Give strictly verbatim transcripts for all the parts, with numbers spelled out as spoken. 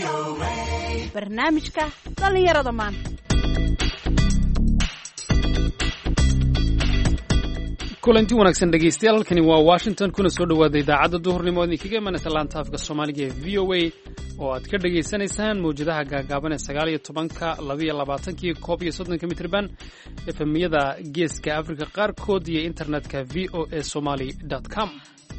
barnaamijka dhalinyarada maanta. kulanti wanaagsan dhegeystayaal, halkani waa Washington, kuna soo dhawaada idaacadda duhurnimo ee idinkaga imanaysa laanta afka Soomaaliga ee V O A oo aad ka dhageysanaysaan mawjadaha gaagaaban ee sagaal iyo tobanka, laba iyo labaatanka iyo koob iyo soddonka mitirban, efemiyada geeska Afrika qaarkood iyo internetka v o a somali dot com.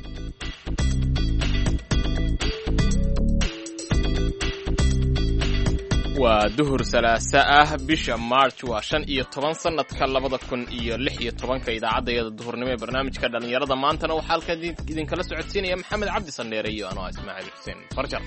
waa duhur salaasa ah bisha March waa shan iyo toban sanadka labada kun iyo lix iyo tobanka. idaacadda duhurnimo ee barnaamijka dhalinyarada maantana waxaa halkan idinkala socodsiinaya Maxamed Cabdi Sandheere iyo anoo Ismaaciil Xuseen Farjar.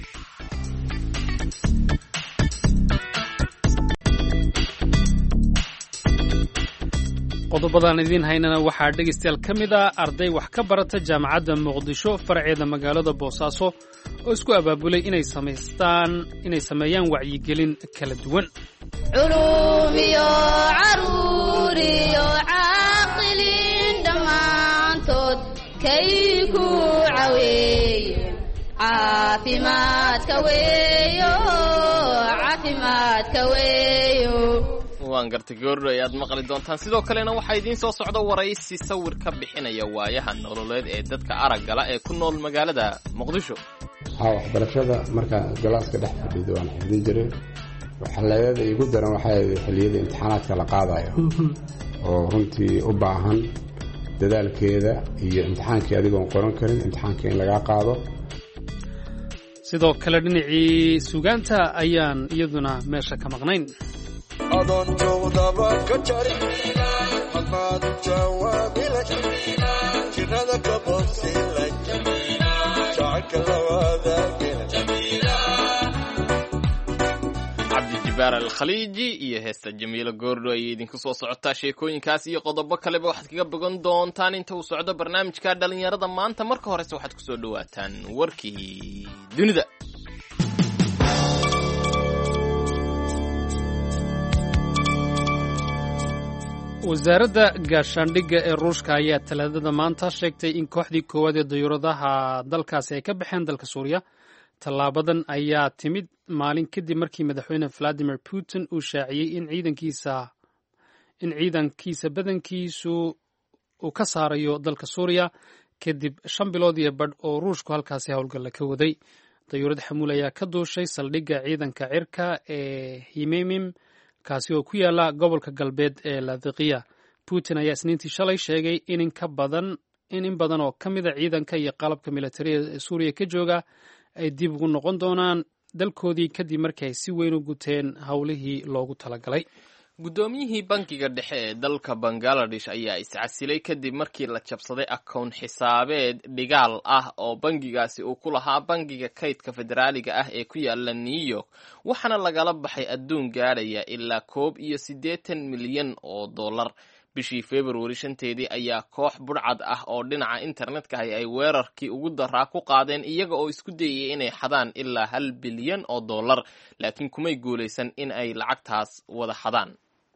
qodobadan idin haynana waxaa dhegeystayaal ka mid ah arday wax ka barata jaamacadda Muqdisho farceeda magaalada Boosaaso oo isku abaabulay inay samaystaan inay sameeyaan wacyigelin kala duwan. culumiyo caruuriyo caaqiliin dhammaantood kay ku caweeye caafimaadka weeyo caafimaadka weeyo. waan gartay goor ayaad maqli doontaan. sidoo kalena waxaa idiin soo socda waraysi sawir ka bixinaya waayaha nololeed ee dadka araggala ee ku nool magaalada Muqdisho. haa waxbarashada marka galaaska dhex fadhido waan xidhin jiray. waxaleeyada igu daran waxay xilliyada imtixaanaadka la qaadayo oo runtii u baahan dadaalkeeda iyo imtixaankii adigoon qoran karin imtixaanka in laga qaado. sidoo kale dhinacii sugaanta ayaan iyaduna meesha ka maqnayn. adoon joogdaba ka jari hadmaad jawaabila jirada ka bogsila jacalka lawaada cabdi jibaar al-khaliiji iyo heesta jamiilo goordho ayay idinku soo socotaa. sheekooyinkaas iyo qodobo kaleba waxaad kaga bogan doontaan inta uu socdo barnaamijka dhalinyarada maanta. marka horese waxaad ku soo dhawaataan warkii dunida. wasaaradda gaashaandhigga ee ruushka ayaa talaadada maanta sheegtay in kooxdii koowaad ee dayuuradaha dalkaasi ay ka baxeen dalka suuriya. tallaabadan ayaa timid maalin kadib markii madaxweyne valadimir putin uu shaaciyey in ciidankiisa in ciidankiisa badankiisu uu ka saarayo dalka suuriya kadib shan bilood iyo badh oo ruushku halkaasi howlgalla ka waday. dayuurad xamuul ayaa ka duushay saldhigga ciidanka cirka ee himemim kaasi oo ku yaala gobolka galbeed ee Latakia. Putin ayaa isniintii shalay sheegay in in ka badan in in badan oo ka mid ah ciidanka iyo qalabka militariga ee Suuriya ka jooga ay dib ugu noqon doonaan dalkoodii kadib markii ay si weyn u guteen howlihii loogu talagalay. guddoomiyihii bankiga dhexe ee dalka Bangladesh ayaa iscasilay kadib markii la jabsaday akoon xisaabeed dhigaal ah oo bangigaasi uu ku lahaa bangiga kaydka federaaliga ah ee ku yaala New York, waxaana lagala baxay adduun gaadhaya ilaa koob iyo siddeetan milyan oo dollar. bishii February shanteedii ayaa koox budhcad ah oo dhinaca internetka ah ay weerarkii ugu daraa ku qaadeen iyaga oo isku dayay inay xadaan ilaa hal bilyan oo dollar, laakiin kumay guulaysan in ay lacagtaas wada xadaan.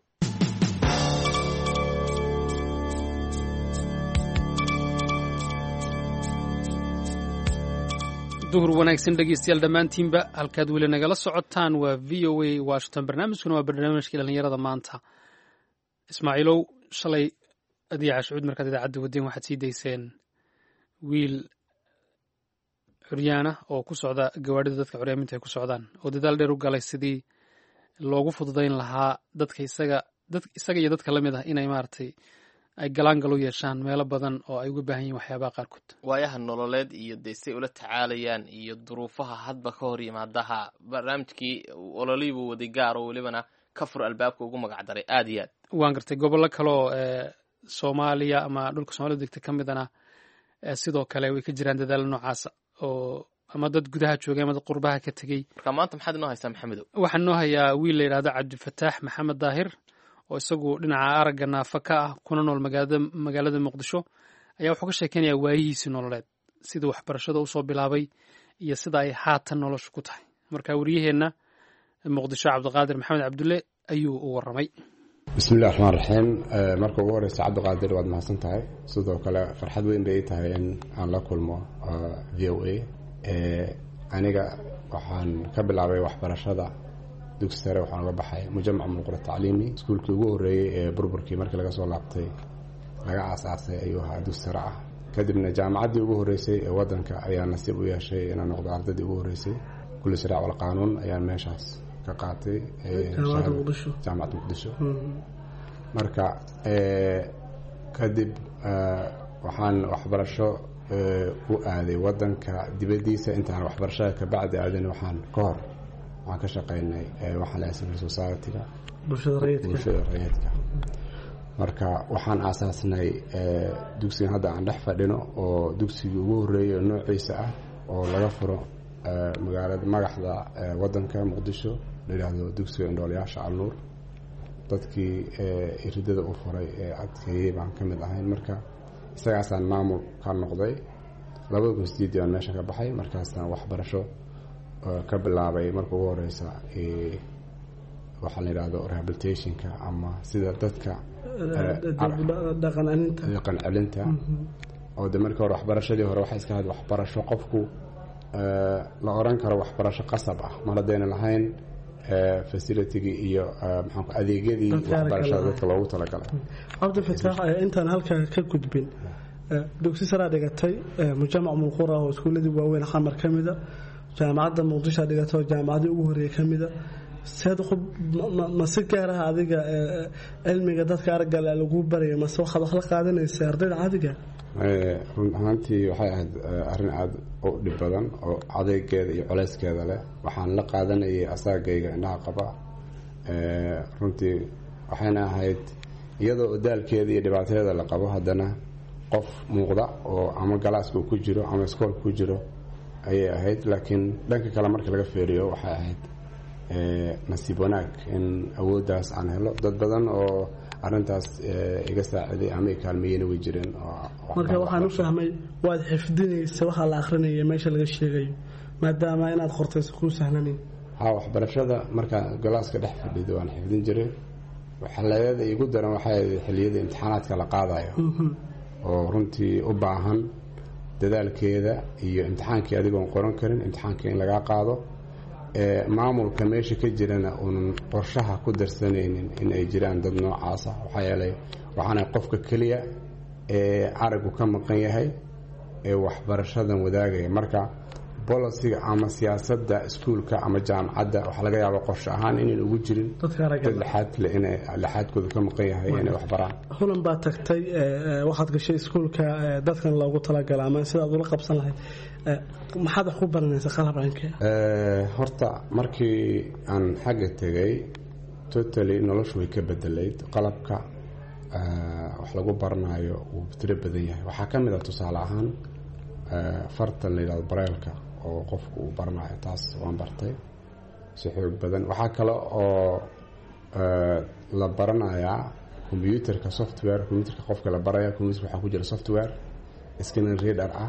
duhur wanaagsan dhegeystayaal dhammaantiinba, halkaad weli nagala socotaan waa V O A Washington. barnaamijkuna waa barnaamijkii dhalinyarada maanta. ismaaciilow, shalay adiica shucuud markaad idaacadda wadeen waxaad sii dayseen wiil curyaana oo ku socda gawaadhida dadka curyaaminta ay ku socdaan oo dadaal dheer u galay sidii loogu fududayn lahaa dadka isaga dad isaga iyo dadka la mid ah inay maaragtay ay galaangal u yeeshaan meelo badan oo ay uga baahan yihiin waxyaabaha qaarkood. waayaha nololeed iyo dee say ula tacaalayaan iyo duruufaha hadba ka hor yimaadaha barnaamijkii ololiibuu waday gaar oo welibana ka fur albaabka ugu magac daray aad iyo aad. waan gartay gobollo kale oo Soomaaliya ama dhulka Soomaaliya degta ka midana sidoo kale way ka jiraan dadaal noocaas oo ama dad gudaha joogay ama dad qurbaha ka tegey. marka maanta maxaad inoo haysaa Maxamedow? waxaan noo hayaa wiil la yidhaahdo Cabdifataax Maxamed Daahir oo isagu dhinaca aragga naafa ka ah kuna nool magaalada magaalada Muqdisho ayaa wuxuu ka sheekeynayaa waayihiisii nololeed, sidii waxbarashada usoo bilaabay iyo sida ay haatan noloshu ku tahay. marka wariyaheenna Muqdisho Cabdiqaadir Maxamed Cabdulle ayuu u waramay. bismillahi raxmaan raxiim. marka ugu horeysa Cabdiqaadir waad mahadsan tahay. sidoo kale farxad weyn bay tahay in aan la kulmo V O A. aniga waxaan ka bilaabay waxbarashada dugsi sare waxaan uga baxay mujamac mulqura tacliimi iskuulkii ugu horreeyey ee burburkii markii laga soo laabtay laga aasaasay ayuu ahaa dugsi sare ah kadibna jaamacaddii ugu horreysay ee waddanka ayaa nasiib u yeeshay inaan noqdo ardaydii ugu horreysay kulli shariica wal qaanuun ayaan meeshaas ka qaatay jaamacadda muqdisho marka kadib waxaan waxbarasho u aaday waddanka dibaddiisa intaan waxbarashada ka bacdi aadin waxaan ka hor waxaan ka shaqaynay waxaan leeyahay civil society-ga bulshada rayidka marka waxaan aasaasnay dugsigan hadda aan dhex fadhino oo dugsigii ugu horreeyay noociisa ah oo laga furo magaalada magaxda waddanka muqdisho la yidhaahdo dugsiga indhoolayaasha alnuur dadkii iridada u furay ee adkeeyey baan ka mid ahayn marka isagaasaan maamul ka noqday labada kun sideedii baan meesha ka baxay markaasaan waxbarasho ka bilaabay marka ugu horeysa waxaa la yidhaahdo rehabilitationka ama sida dadka dhaqan celinta oo de markii hore waxbarashadii hore waxay iska ahayd waxbarasho qofku la oran karo waxbarasho qasab ah mar haddayna lahayn facilitygii iyo maxaan adeegyadii waxbarashada dadka loogu talagalay cabdifataax intaan halkaa ka gudbin dugsi saraa dhigatay mujamac mulqura oo iskuuladii waaweyn xamar ka mida jaamacadda muqdisho dhigatay oo jaamacaddii ugu horreeyay ka mida seed ma si gaar ah adiga cilmiga dadka aragale lagu barayo mase waxaad wax la qaadanaysa ardayda caadiga run ahaantii waxay ahayd arrin aada u dhib badan oo adeegeeda iyo colayskeeda leh waxaan la qaadanayay asaagayga indhaha qaba runtii waxayna ahayd iyadoo daalkeeda iyo dhibaatadeeda la qabo haddana qof muuqda oo ama galaaska ku jiro ama iskoolka ku jiro ayay ahayd laakiin dhanka kale marka laga feeriyo waxay ahayd nasiib wanaag in awooddaas aan helo dad badan oo arrintaas iga saaciday ama i kaalmeeyena way jireen marka waxaan u fahmay waad xifdinaysa waxaa la akrinaya meesha laga sheegayo maadaama inaad qortayso kuu sahlanayn ha waxbarashada markaa galaaska dhex fadhido waan xifdin jiray xallayada igu daran waxay xilliyada imtixaanaadka la qaadayo oo runtii u baahan dadaalkeeda iyo imtixaankii adigoon qoran karin imtixaankii in lagaa qaado maamulka meesha ka jirana uunan qorshaha ku darsanaynin in ay jiraan dad noocaasa waxaa yeelay waxaana qofka keliya ee aragu ka maqan yahay ee waxbarashadan wadaagaya marka bolisiga ama siyaasadda iskuulka ama jaamacadda waxaa laga yaaba qorshe ahaan inayn ugu jirin dad laxaadle inay laxaadkooda ka maqan yahay inay waxbaraan hulan baa tagtay waxaad gashay iskuulka dadkan loogu talagala ama sidaad ula qabsan lahayd maxaad wax ku baranaysa qalab caynka horta markii aan xagga tegay totally noloshu way ka bedelayd qalabka wax lagu baranayo wuu tiro badan yahay waxaa ka mid ah tusaale ahaan fartan la yidhahdo bareelka oo qofku uu baranayo taas waan bartay si xoog badan waxaa kale oo la baranayaa combyuterka software combyuterka qofka la baraya combyuterka waxaa ku jira software scanning reader ah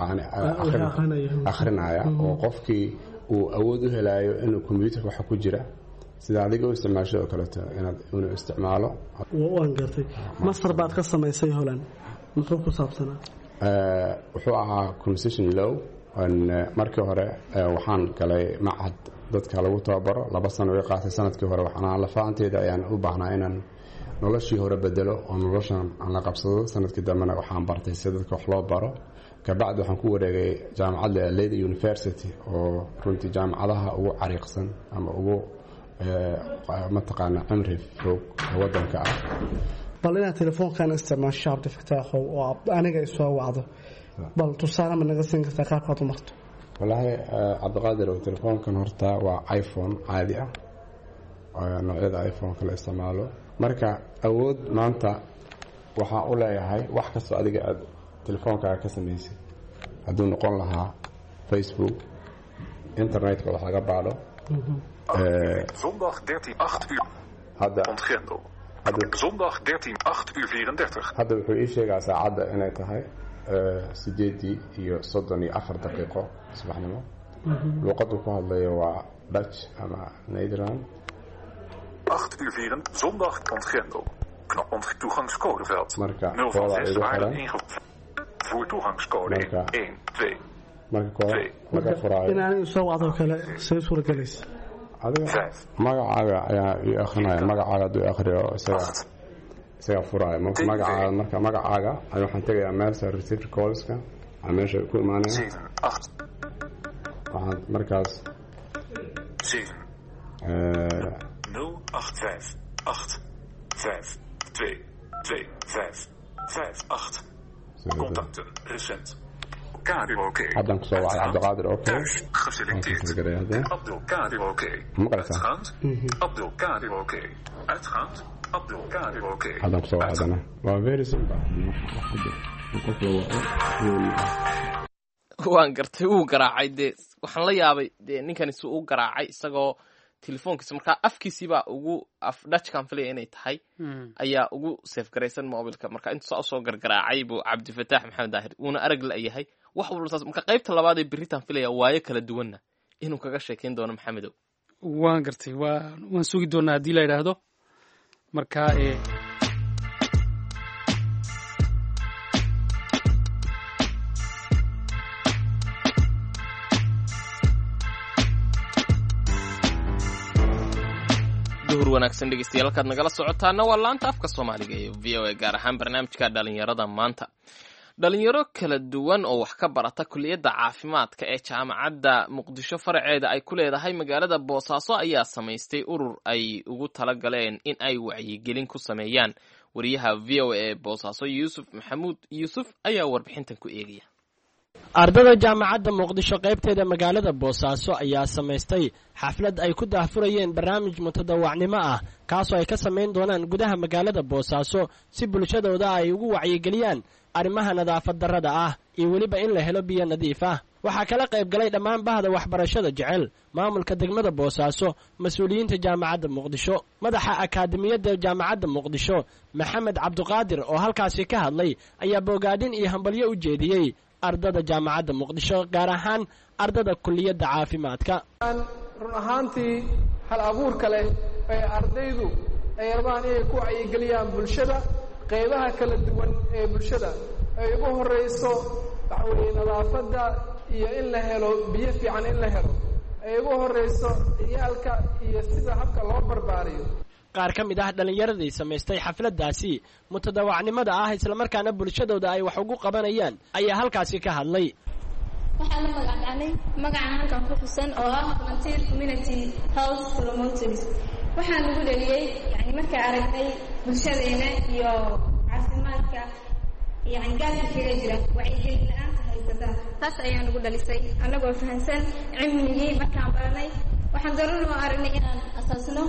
akhrinaya oo qofkii uu awood u helayo inuu combyuterka waxa ku jira sida adiga u isticmaasho oo kaleeto inaad inuu isticmaalo waan gartay master baad ka samaysay holan muxuu ku saabsanaa wuxuu ahaa conversation law markii hore waxaan galay macad dadka lagu tababaro laba sano way qaatay sanadkii hore waxaan lafaanteeda ayaan u baahnaa inaan noloshii hore bedelo oo noloshan aan la qabsado sanadkii dambena waxaan bartay sida dadka wax loo baro kabacdi waxaan ku wareegay jaamacadda Leiden University oo runtii jaamacadaha ugu cariiqsan ama ugu mataqaana cimri fog waddanka ah bal inaad telefoonkan isticmaasho cabdifataax oo aniga ay soo wacdo bal tusaale ma naga siin kartaa qaabkaad u marto wallaahi cabdiqaadir oo telefoonkan horta waa iPhone caadi ah noocyada iPhone kala isticmaalo marka awood maanta waxaa u leeyahay wax kastoo adiga aad telefoonkaaga ka samaysay hadduu noqon lahaa Facebook internetka wax laga baadho zondag dertien acht uur hadda ontgrendel hadda zondag dertien acht uur vierendertig hadda wuxuu ii sheegaa saacadda inay tahay sideedii iyo soddon iyo afar daqiiqo subaxnimo luuqaddu ku hadlayo waa Dutch ama Nederland acht uur vierendertig zondag ontgrendel knop ont toegangscodeveld marka nul van zes waarden ingevoerd voer toegangscode Marka. één twee marka koowaad laga furaayo inaanay soo wacdo kale say suuragalaysa adiga magacaaga ayaa ii akrinaya magacaaga hadduu akhriyo isaga isaga furaayo magacaaga marka magacaaga ayuu waxaan tegayaa meesha receiver callska aan meesha ku imaanaya waxaan markaas nul acht vijf acht vijf twee twee vijf vijf acht contacten recent Kadir oké. Haddaan kusoo wacay Cabdiqaadir oké. Thuis geselecteerd. Abdelkadir oké. Uitgaand. Abdelkadir oké. Uitgaand. Abdelkadir oké. Haddaan kusoo wacdana. Waa very simple. waan gartay wuu garaacay dee waxaan la yaabay dee ninkani si uu garaacay isagoo telefoonkiisa markaa afkiisiibaa ugu af dhajkan filaya inay tahay ayaa ugu seefgaraysan mobilka marka intuu saa usoo gargaraacay buu cabdifataax maxamed daahir wuuna arag la yahay wax walba saas marka qaybta labaad ee biritaan filaya waayo kala duwanna inuu kaga sheekayn doono maxamedow waan gartay waa waan sugi doonaa haddii la yidhaahdo marka ee duhur wanaagsan dhegeystayaal halkaad nagala socotaana waa laanta afka soomaaliga ee v o a gaar ahaan barnaamijka dhalinyarada maanta dhalinyaro kala duwan oo wax ka barata kuliyadda caafimaadka ee jaamacadda muqdisho faraceeda ay ku leedahay magaalada boosaaso ayaa samaystay urur ay ugu talagaleen in ay wacyigelin ku sameeyaan wariyaha v o a ee boosaaso yuusuf maxamuud yuusuf ayaa warbixintan ku eegaya ardada jaamacadda muqdisho qaybteeda magaalada boosaaso ayaa samaystay xaflad ay ku daahfurayeen barnaamij mutadawacnimo ah kaasoo ay ka samayn doonaan gudaha magaalada boosaaso si bulshadooda ay ugu wacyigeliyaan arrimaha nadaafad darrada ah iyo weliba in la helo biyo nadiif ah waxaa kala qayb galay dhammaan bahda waxbarashada jecel maamulka degmada boosaaso mas-uuliyiinta jaamacadda muqdisho madaxa akaademiyadda jaamacadda muqdisho maxamed cabdiqaadir oo halkaasi ka hadlay ayaa boogaadhin iyo hambalyo u jeediyey ardada jaamacadda muqdisho gaar ahaan ardada kuliyadda caafimaadka run ahaantii hal abuurka leh ee ardaydu ay rabaan inay ku wacyigeliyaan bulshada qaybaha kala duwan ee bulshada ay ugu horeyso waxa weeye nadaafadda iyo in la helo biyo fiican in la helo ay ugu horeyso ciyaalka iyo sida habka loo barbaariyo qaar ka mid ah dhallinyaradii samaystay xafladdaasi mutadawacnimada ah islamarkaana bulshadooda ay wax ugu qabanayaan ayaa halkaasi ka hadlay waxaan la magacdaanay magacan halkan ku xusan oo ah volunteer community health promoters waxaan ugu dhaliyey yani markaa aragnay bulshadeena iyo caafimaadka yani gaarka kaga jira wacyigelin la-aanta haysata taas ayaan ugu dhalisay annagoo fahansan cilmigii markaan baranay waxaan daruuro aragnay inaan asaasno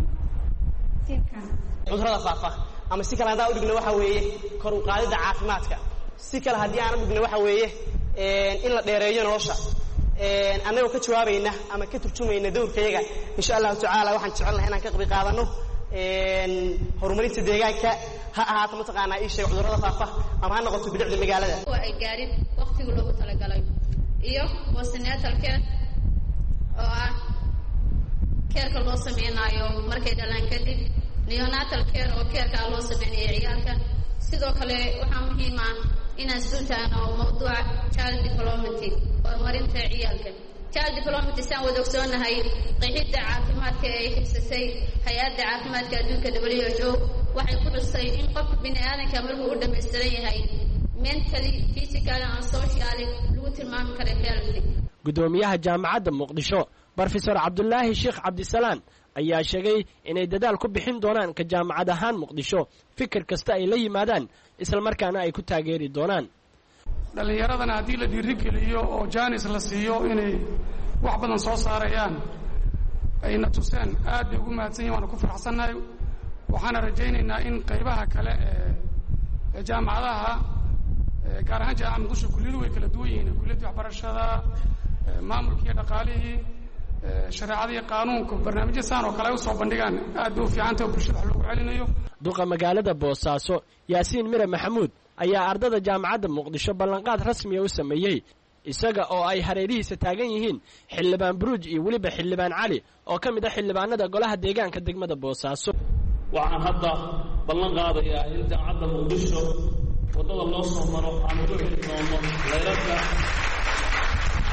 cudurada faafa ama si kale haddaan udhigno waxa weeye kor u qaadidda caafimaadka si kale haddii aan udhigno waxa weeye in la dheereeyo nolosha annagoo ka jawaabayna ama ka turjumayna dowrkayaga insha allahu tacaala waxaan jecelnahay inaan ka qayb qaadano horumarinta deegaanka ha ahaato mataqaanaa ii sheeg cudurada faafa ama ha noqoto bilicda magaalada waa ay gaarin waqtigu loogu talagalay iyo postnatalka oo ah keerka loo sameynaayo markay dhalaan kadib neonatal care oo keerkaa loo sameynayo ciyaalka sidoo kale waxaa muhiim ah inaan sultaano mawduuca child development horumarinta ciyaalka child development saan wada ogsoonahay qeexidda caafimaadka ee ay xibsatay hay-adda caafimaadka adduunka w h o waxay ku dhustay in qofka bini aadanka markuu u dhamaystiran yahay mentally physically and socially lagu tilmaami kara healthy gudoomiyaha jaamacadda muqdisho brofesor cabdulaahi sheekh cabdisalaan ayaa sheegay inay dadaal ku bixin doonaan ka jaamacad ahaan muqdisho fikir kasta ay la yimaadaan islamarkaana ay ku taageeri doonaan dhallinyaradana haddii la dhiirigeliyo oo jaanis la siiyo inay wax badan soo saarayaan ayna tuseen aad bay ugu mahadsan yihin waana ku faraxsannahay waxaana rajaynaynaa in qaybaha kale ee jaamacadaha gaar ahaan jaamaca muqdisho kulliyadu way kala duwan yihiin kulliyadda waxbarashada maamulka iyo dhaqaalihii shareecada iyo qaanuunka barnaamijya saan oo kale ay usoo bandhigaan aad bay u fiicantah oo bulshada wax loogu celinayo duqa magaalada boosaaso yaasiin mire maxamuud ayaa ardada jaamacadda muqdisho ballanqaad rasmiya u sameeyey isaga oo ay hareerihiisa taagan yihiin xildhibaan buruuj iyo weliba xildhibaan cali oo ka mid ah xildhibaanada golaha deegaanka degmada boosaaso waxaan hadda ballan qaadayaa in jaamacadda muqdisho waddada loo soo maro aan ugu heli doono leyrarka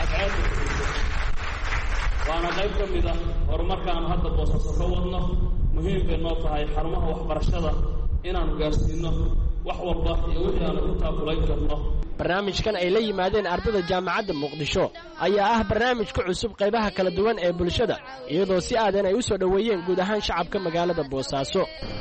cadceedda kuxigto waana qayb ka mid ah horumarka aan hadda boosaaso ka wadno muhiim bay noo tahay xarumaha waxbarashada inaanu gaarsiino wax walba iyo wixii aanu ku taakulayn karno. barnaamijkan ay la yimaadeen ardayda jaamacadda muqdisho ayaa ah barnaamij ku cusub qaybaha kala duwan ee bulshada iyadoo si aadan ay u soo dhoweeyeen guud ahaan shacabka magaalada boosaaso.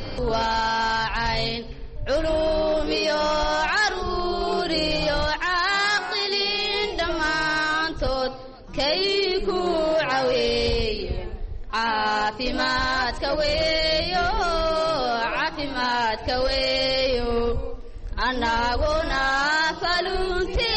وعين علومي عروري عاقلين دمانتود كيكو عوي عافمات كويو عافمات كويو أنا قنا فلونتي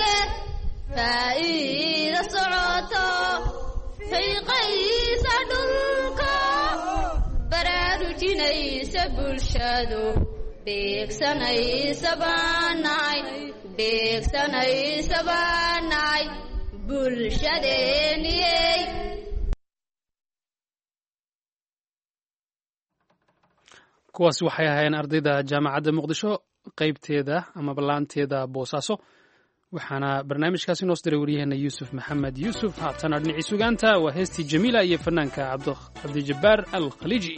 فإذا صعوتو في قيس دلكو baraarujinaysa bulshadu beegsanaysa baanaay beegsanaysa baanaay bulshadeeniyey. kuwaasi waxay ahaayeen ardayda jaamacadda muqdisho qaybteeda ama ballaanteeda boosaaso waxaana barnaamijkaasi noo diray waryaheena yuusuf maxamed yuusuf. haatana dhinacii sugaanta waa heestii jamiila iyo fanaanka cabdijabbaar alkhaliiji.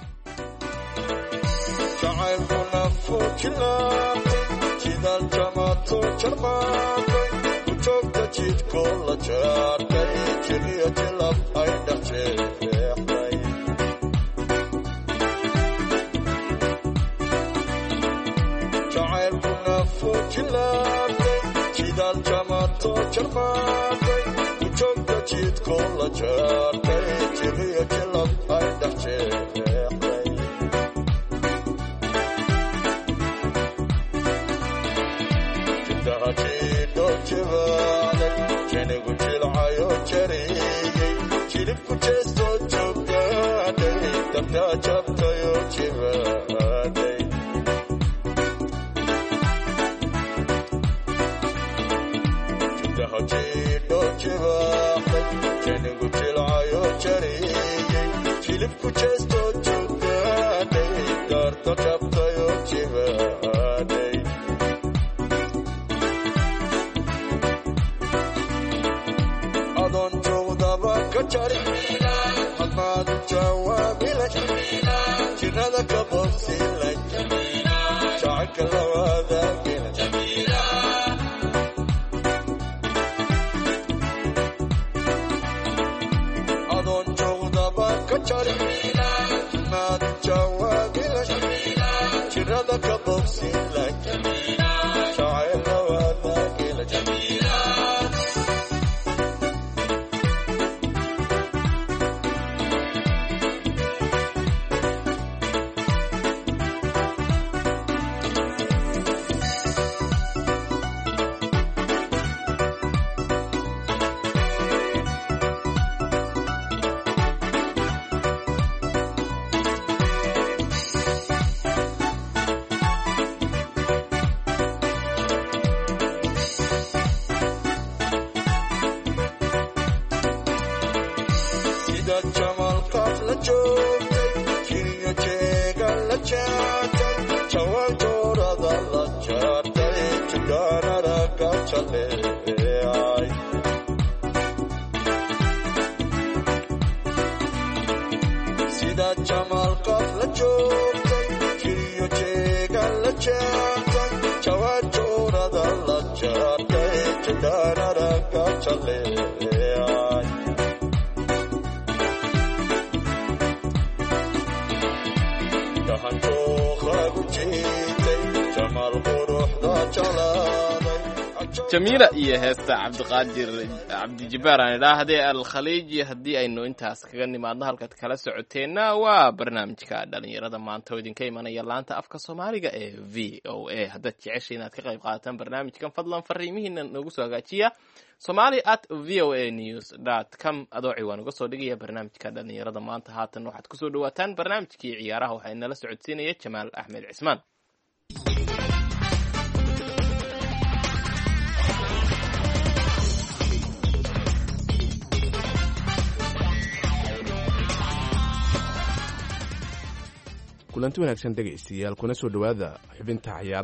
jacaylkuna fuujilaaqay jidaal jamaato jarmaaqay ujoogta jidkoo la jaartay jiriyo jilab ay dhajeexday jacaylkuna fuujilaaqay jidaal jamaato jarmaaqay ujoogta jidkoo la jaartay jiriyo jilab ay dhajeexday jidho jibaaday jenigu jilcayo jariyey jilibku jeestoo joogaaday dabtaa jabtayo jibaaday jidhaha jidho jibaaday jenigu jilcayo jariyey jilibku jeestoo joogaaday daarta jabtayo jibaaday adon joogdaba ka jari hadmaad jawaabila jirada ka bobsila jacaylka lawaadaagila adon joogdaba ka jari hadmaad jawaabila jirada ka bobsila jacayl lawaadaagila sida jamal qaf la joogtay jiriyo jeega la jaartay jawaajurada la jaartay jidaanara ka jaleecay dahanto khagu jiitay jamal quruxda jalaaday jamiila iyo heesta cabdiqaadir cabdijabbaar aan idhaahdee alkhaliiji. haddii aynu intaas kaga nimaadno halkaad kala socoteenna waa barnaamijka dhalinyarada maanta oo idinka imanaya laanta afka soomaaliga ee v o a. haddaad jecesha inaad ka qayb qaadataan barnaamijkan fadlan fariimihiina noogu soo hagaajiya somali at v o a news dot com adoo ciwaan uga soo dhigaya barnaamijka dhalinyarada maanta. haatan waxaad kusoo dhawaataan barnaamijkii ciyaaraha waxaa inala socodsiinaya jamaal axmed cismaan. kulanti wanaagsan dhegaystayaal kuna soo dhowaada xubinta ciyaaraha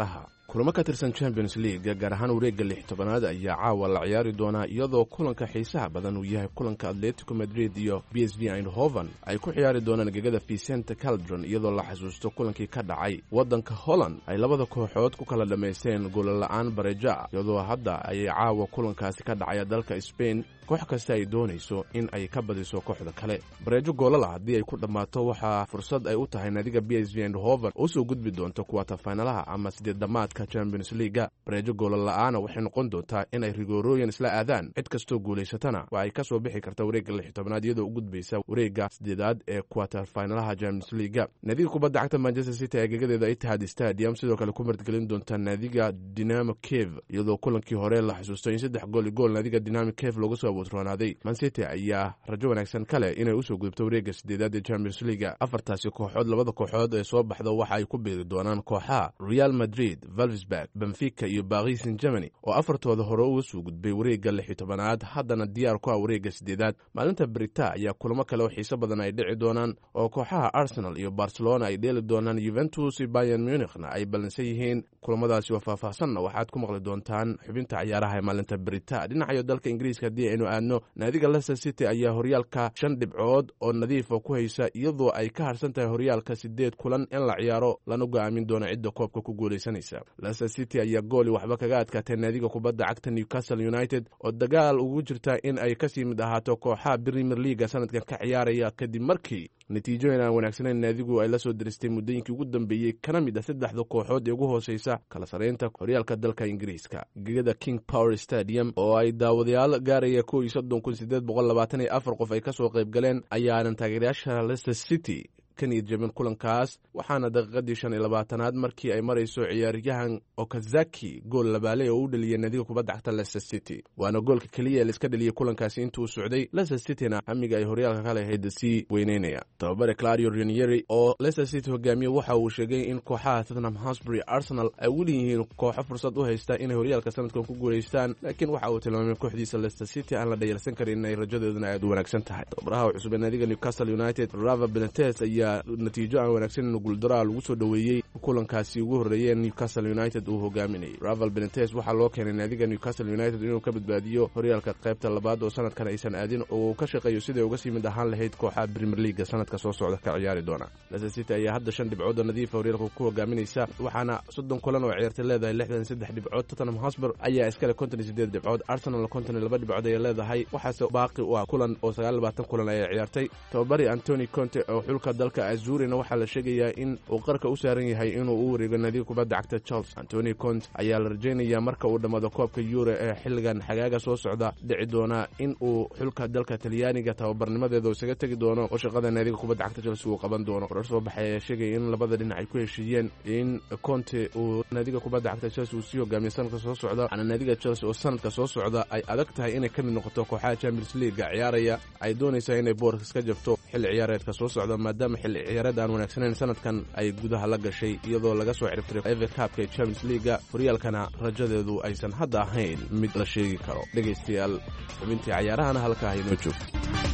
kulamo ka tirsan champions league gaar ahaan wareegga lix tobanaad ayaa caawa la ciyaari doonaa iyadoo kulanka xiisaha badan uu yahay kulanka atletico madrid iyo b s v eindhoven ay ku ciyaari doonaan gegada vicente caldron iyadoo la xasuusto kulankii ka dhacay waddanka holland ay labada kooxood ku kala dhammaysteen goolla'aan bareja iyadoo hadda ayay caawa kulankaasi ka dhacaya dalka spain koox kasta ay doonayso in ay ka badiso kooxda kale bareejo goolala haddii ay ku dhammaato waxaa fursad ay u tahay naadiga b s v eindhoven oo soo gudbi doonto kuwata faynalaha ama sideed dhammaadka champions leaga bareejo goolala'aana waxay noqon doontaa in ay rigoorooyin isla aadaan cid kastoo guulaysatana waa ay ka soo bixi karta wareegga lix tobanaad iyadoo u gudbaysa wareegga sideedaad ee kuwata faynalaha champions leaga naadiga kubadda cagta manchester city ee gegadeeda itihad stadium sidoo kale ku martgelin doonta naadiga dinamo cave iyadoo kulankii hore la xasuusto in saddex gool i gool naadiga dinamo cave loogu soo roonaaday mancity ayaa rajo wanaagsan kale inay usoo gudubto wareegga sideedaad ee champions leaga afartaasi kooxood labada kooxood ee soo baxda waxa ay ku biiri doonaan kooxaha real madrid valvesburg benfica iyo paris saint germany oo afartooda hore uga soo gudbay wareegga lix iyo tobanaad haddana diyaar ku ah wareegga sideedaad maalinta brita ayaa kulamo kale oo xiiso badan ay dhici doonaan oo kooxaha arsenal iyo barcelona ay dheeli doonaan juventus iyo bayern munichna ay ballansan yihiin kulamadaasi oo faahfaahsanna waxaad ku maqli doontaan xubinta ciyaaraha ee maalinta brita dhinacayo dalka ingiriiska haddii aynu aadno naadiga leicester city ayaa horyaalka shan dhibcood oo nadiifa ku haysa iyadoo ay ka harsan tahay horyaalka sideed kulan in la ciyaaro lana go'aamin doono cidda koobka ku guulaysanaysa leicester city ayaa gooli waxba kaga adkaatay naadiga kubadda cagta newcastle united oo dagaal ugu jirta in ay kasii mid ahaato kooxaha premier leaga sanadkan ka ciyaaraya kadib markii natiijooyin aan wanaagsanayn naadigu ay la soo diristay muddooyinkii ugu dambeeyey kana mid ah saddexda kooxood ee ugu hooseysa kala saraynta horyaalka dalka ingiriiska gegada king power stadium oo ay daawadayaal gaaraya kow iyo soddon kun sideed boqol labaatan iyo afar qof ay ka soo qayb galeen ayaanan taageerayaasha leicester city ka niyad jabin kulankaas waxaana daqiiqadii shan iyo labaatanaad markii ay marayso ciyaaryahan okazaki gool labaale oo u dhaliyay naadiga kubadda cagta leicester city waana goolka keliya ee laiska dhaliyay kulankaasi intuu socday leicester cityna hamiga ay horyaalka ka lahayd sii weyneynaya tababare claudio ranieri oo leicester city hogaamiye waxa uu sheegay in kooxaha tottenham hotspur arsenal ay weli yihiin kooxo fursad u haysta inay horyaalka sanadkan ku guulaystaan laakiin waxa uu tilmaamay kooxdiisa leicester city aan la dhayalsan karin inay rajadeeduna aad u wanaagsan tahay tababaraha cusub ee naadiga newcastle united rava benitez ayaa natiijo aan wanaagsan in guuldaraa lagu soo dhoweeyey kulankaasi ugu horreeyay newcastle united uu hogaaminayay raval benitez waxaa loo keenay naadiga newcastle united inuu ka badbaadiyo horyaalka qaybta labaad oo sanadkan aysan aadin oo uu ka shaqeeyo siday uga sii mid ahaan lahayd kooxaha premier leaga sanadka soo socda ka ciyaari doona leicester city ayaa hadda shan dhibcood oo nadiifa horyaalka ku hogaaminaysa waxaana soddon kulan oo ciyaartay leedahay lixdan saddex dhibcood tottenham hotspur ayaa iskale konton iyo sideed dhibcood arsenal konton iyo laba dhibcood ayay leedahay waxaase baaqi u ah kulan oo sagaal iyo labaatan kulan ayay ciyaartay tababari antony conte oo xulka dalka azurina waxaa la sheegayaa in uu qarka u saaran yahay inuu u wareego naadiga kubadda cagta chelsea antony conte ayaa la rajaynayaa marka uu dhammaado koobka euro ee xilligan xagaaga soo socda dhici doona in uu xulka dalka talyaaniga tababarnimadeeda isaga tegi doono oo shaqada naadiga kubadda cagta chelsea uu qaban doono warar soo baxay ayaa sheegaya in labada dhinac ay ku heshiiyeen in conte uu naadiga kubadda cagta chelsea uu sii hogaamiyo sanadka soo socda waxaana naadiga chelsea oo sanadka soo socda ay adag tahay inay ka mid noqoto kooxaha champions leaga ciyaaraya ay doonaysaa inay boorka iska jabto xilli ciyaareedka soo socda maadaama xilli ciyaareed aan wanaagsaneyn sanadkan ay gudaha la gashay iyadoo laga soo ciribtiray eva kaabka ee champions leaga horyaalkana rajadeedu aysan hadda ahayn mid la sheegi karo dhegaystayaal xubintii cayaarahana halkaa haynoo joogto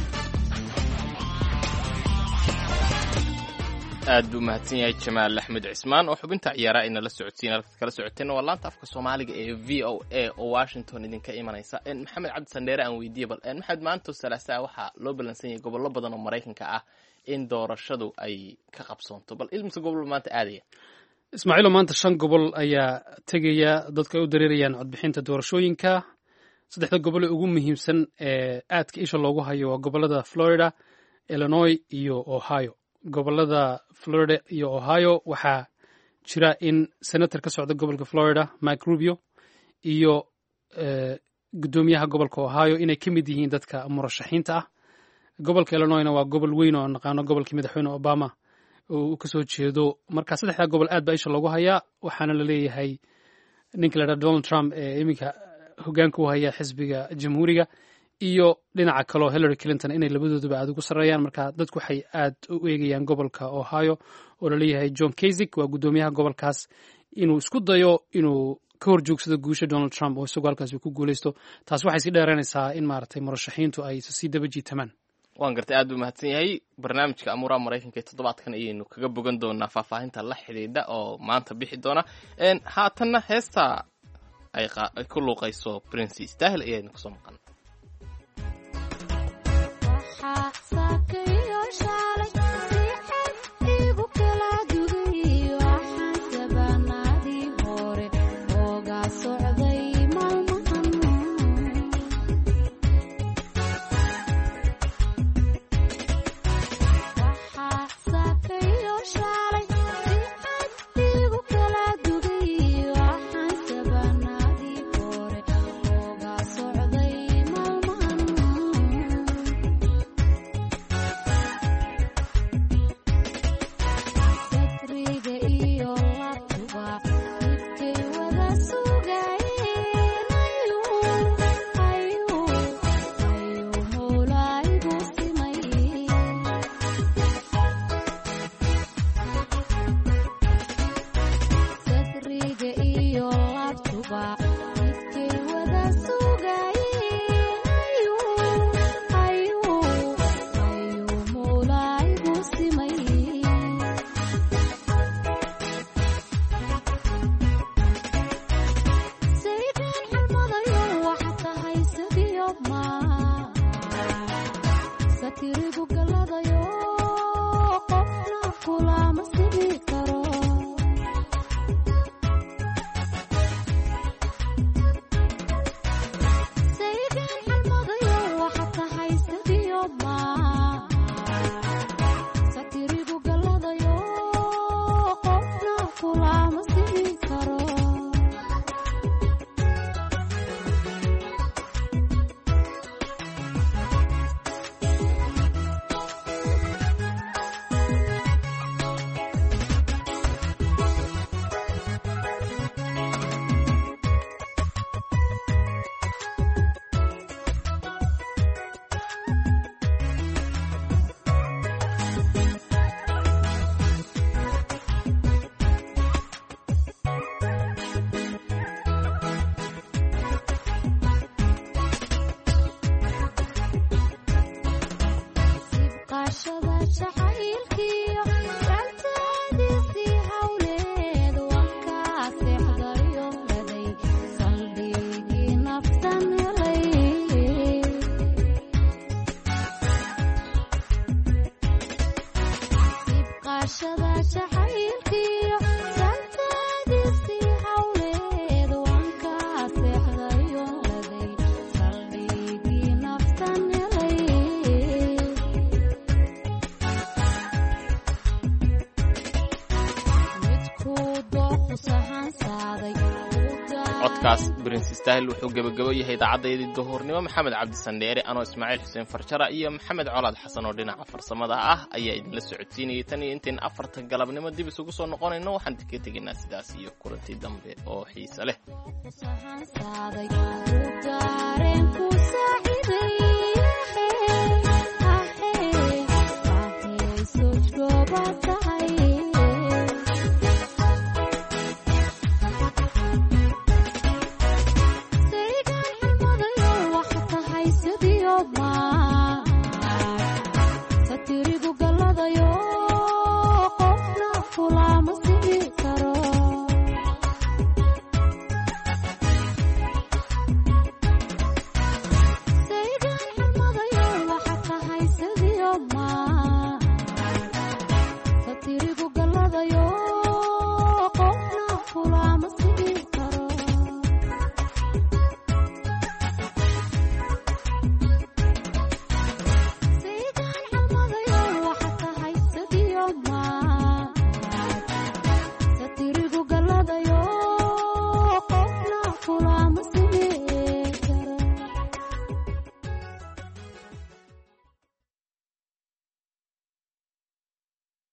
aad buu mahadsan yahay jamaal axmed cismaan oo xubinta ciyaaraha ayna la socodsiin halkaad kala socoteen waa laanta afka soomaaliga ee v o a oo washington idinka imanaysa maxamed cabdi sandheere aan weydiiye bal maxamed maanta salaasaa waxaa loo ballansan yahay gobollo badan oo maraykanka ah in doorashadu ay ka qabsoonto bal ilmisa gobol maanta aadaya ismaaciilo maanta shan gobol ayaa tegaya dadku ay u dareerayaan codbixinta doorashooyinka saddexda gobol ee ugu muhiimsan ee aadka isha loogu hayo waa gobollada florida illinois iyo ohio gobollada florida iyo ohio waxaa jira in senator ka socda gobolka florida mike rubio iyo guddoomiyaha gobolka ohio inay ka mid yihiin dadka murashaxiinta ah gobolka illinoisna waa gobol weyn oo naqaano gobolkii madaxweyne obama oo uu kasoo jeedo marka saddexdaa gobol aad baa isha loogu hayaa waxaana la leeyahay ninka la dhaha donald trump ee iminka hogaanka u haya xisbiga jamhuuriga iyo dhinaca kaleo hillary clinton inay labadooduba aad ugu sarreeyaan marka dadku waxay aad u eegayaan gobolka ohio oo laleeyahay john kasich waa guddoomiyaha gobolkaas inuu isku dayo inuu ka hor joogsado guusha donald trump oo isagoo halkaas ku guulaysto taas waxay sii dheeraynaysaa in maaragtay murashaxiintu ay sii daba jiitamaan waan gartay aad buu mahadsan yahay. barnaamijka amuuraha maraykanka ee toddobaadkan ayaynu kaga bogan doonaa faahfaahinta la xidhiidha oo maanta bixi doona. haatanna heesta ay ku luuqayso Prince Style ayaynu kusoo maqan. codkaas Prince Style wuxuu gabagabo yahay idaacaddeedii duhurnimo. Maxamed Cabdi Sandheere anoo Ismaaciil Xuseen Farjara iyo Maxamed Colaad Xasan oo dhinaca farsamada ah ayaa idinla socodsiinayay tan iyo intaan afarta galabnimo dib isugu soo noqonayno. waxaan ka tegaynaa sidaas iyo kulanti dambe oo xiiso leh.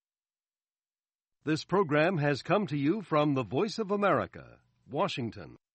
This program has come to you from the Voice of America, Washington.